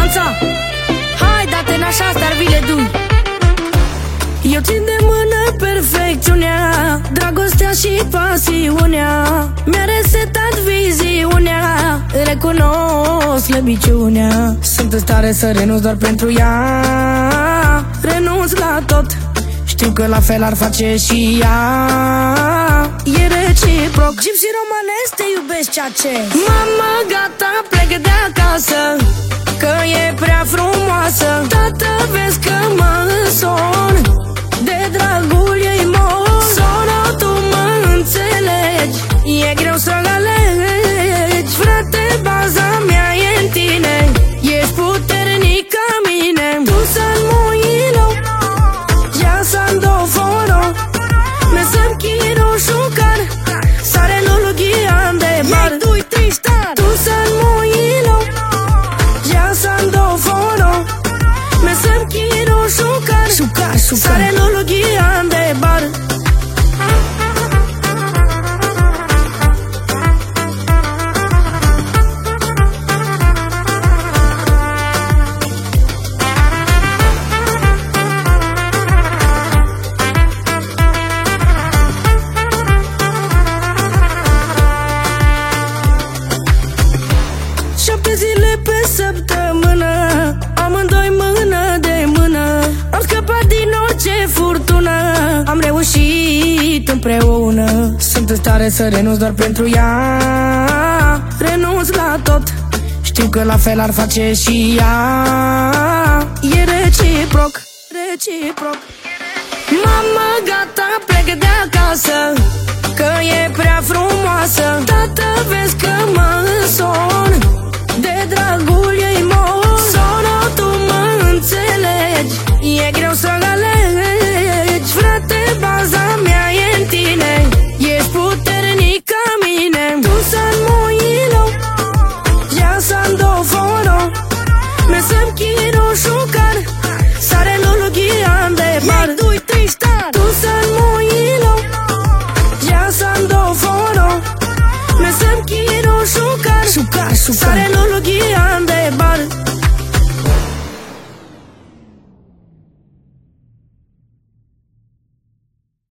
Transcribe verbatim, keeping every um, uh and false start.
dansa. Hai, date n-așa, star vile du. Eu țin de mână perfecțiunea, dragostea și pasiunea. Mi-a resetat viziunea, recunosc slăbiciunea. Sunt în stare să renunț doar pentru ea, renunț la tot, știu că la fel ar face și ea. E reciproc, Gypsy Romanes, te iubesc ceea ce. Mama, gata, plec de acasă, că e prea frumoasă. Tată, vezi că mă înson, de dragul ei mor. Sora, tu mă înțelegi, e greu să alegi. Frate, baza mea e în tine, ești puternic ca mine. Tu san moilo, ya san do foro, me sem quiero chocar, sare no lo guían de mar. Dui tristar, tu san moilo, ya san do foro, me sem quiero chocar, chocar, chocar, sare no lo guían de bar. Șapte zile pe săptămână, amândoi mână de mână. Am scăpat din orice furtună, am reușit împreună. Sunt în stare să renunț doar pentru ea, renunț la tot, știu că la fel ar face și ea. E reciproc, reciproc. Mama, gata, plec de acasă, că e prea frumoasă. Tată, vezi că mă înson, de dragul ei mor. Sora, tu mă înțelegi, e greu să alegi. Frate, baza mea e în tine, ești puternic ca mine. Tu san moilo, ya san do foro, me sem quiero chocar, sare no lo guían de mar. Dui tristar, tu san moilo, ya san do foro, me sem quiero chocar, chocar, chocar, sare no lo